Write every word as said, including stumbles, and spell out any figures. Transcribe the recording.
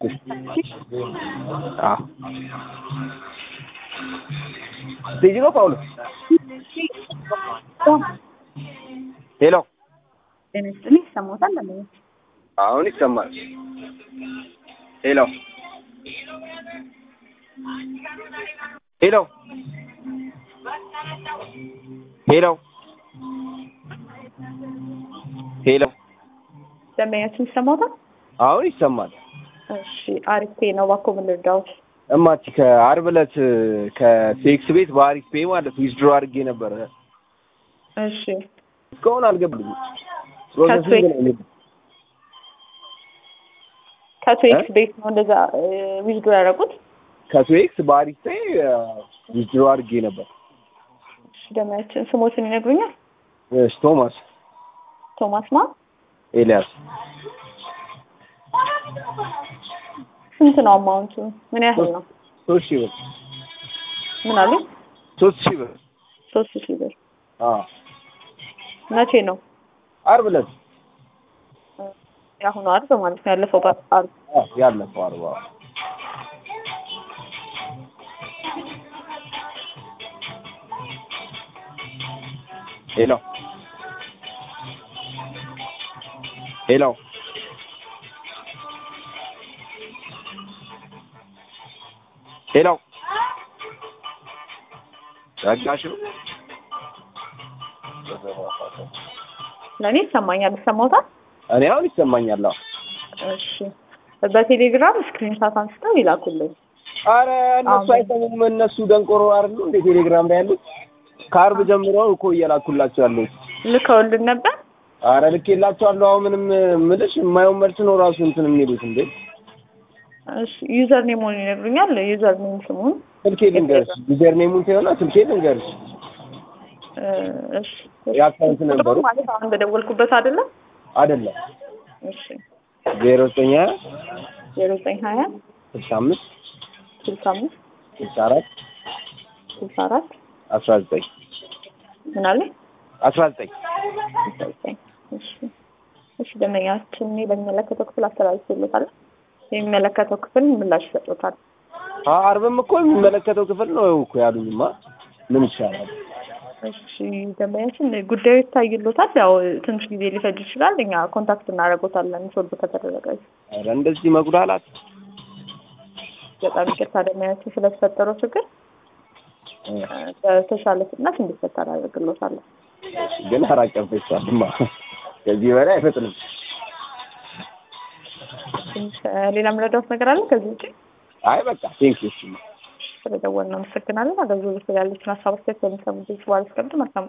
Ah. Dici no Paolo? Hello. ጤና ይሰማዎታል? ለምን አሁን ይሰማል? ሄሎ ሄሎ ሄሎ ሄሎ ደንበኛችን ይሰማዎታል? አሁን ይሰማል? እሺ አሪፍ ነው። እባክዎ ምን ልርዳዎት? እማቲ ከዓርብ ዕለት ከሴክስ ቤት በአሪፍ ፔይ ማለት ዊዝድሮ አድርጌ ነበር። እሺ እስካሁን አልገባልኝም። ፕሮሰሲንግ ነው የሚለው። ከትዌክስ ቤት ነው እንደዛ ዊዝድሮ ያደረጉት? ከትዌክስ በአሪፍ ፔይ ዊዝድሮ አድርጌ ነበር። እሺ ደንበኛችን ስሞትን ይነግሩኛል? እሺ ቶማስ ቶማስ ማ? ኤልያስ። ስንት ነው አማውንቱ? ምን ያህል ነው? ሶስት ሺህ ብር። ምን አሉ? ሶስት ሺህ ብር። ሶስት ሺህ ብር። አዎ። መቼ ነው? ዓርብ ዕለት። ያሁኑ ዓርብ ማለት ነው? ያለፈው ዓርብ? አዎ ያለፈው ዓርብ። ሄሎ ሄሎ ሄሎ ዘጋሽው? ለኔ ይሰማኛል። ይሰማዎታል? እኔ አሁን ይሰማኛል። አዎ። እሺ በቴሌግራም ስክሪንሻት አንስተው ይላኩልኝ። አረ እነሱ አይሰሙም። እነሱ ደንቆሮ አይደሉ እንዴ? ቴሌግራም ላይ ያሉት ከዓርብ ጀምሮ እኮ እየላኩላቸው ያሉት ልከውልን ነበር። አረ ልኬላቸዋለሁ። አሁን ምንም ምልሽ የማየው መልስ ነው ራሱ እንትን የሚሉት እንዴ። እሺ ዩዘር ኔሙን ይነግሩኛል? ዩዘር ኔም ስሙን ስልኬ ልንገርሽ። ዩዘር ኔሙን ተይውና ስልኬ ልንገርሽ። እሺ የአካውንት ነበሩ ማለት አሁን በደወልኩበት አይደለም? አይደለም። እሺ ዜሮ ዘጠኝ ሀያ ዜሮ ዘጠኝ ሀያ ስልሳ አምስት ስልሳ አምስት ስልሳ አራት ስልሳ አራት አስራ ዘጠኝ ምን አለ? አስራ ዘጠኝ አስራ ዘጠኝ እሺ እሺ ደንበኛችን እኔ በሚመለከተው ክፍል አስተላልፌልዎታል። የሚመለከተው ክፍል ምላሽ ይሰጡታል። ዓርብም እኮ የሚመለከተው ክፍል ነው እኮ ያሉኝማ። ምን ይሻላል? እሺ ደንበኛችን ጉዳዩ ይታይልዎታል። ያው ትንሽ ጊዜ ሊፈጅ ይችላል። እኛ ኮንታክት እናደርጎታለን ሶልቭ ከተደረገ። ኧረ እንደዚህ መጉዳላት። በጣም ይቅርታ ደንበኛችን ስለተፈጠረው ችግር በተሻለ ፍጥነት እንዲፈታ እናደርግልዎታለን። ግን አራቀም ፈይቷልማ። ከዚህ በላይ አይፈጥንም። ሌላ ምረዳዎት ነገር አለ ከዚህ ውጪ? አይ በቃ ቴንኪው። እሺ ስለደወልን እናመሰግናለን። አገልግሎት ያለችን ሀሳብ አስተያየት በሚሰሙት በኋላ እስከምት መልካም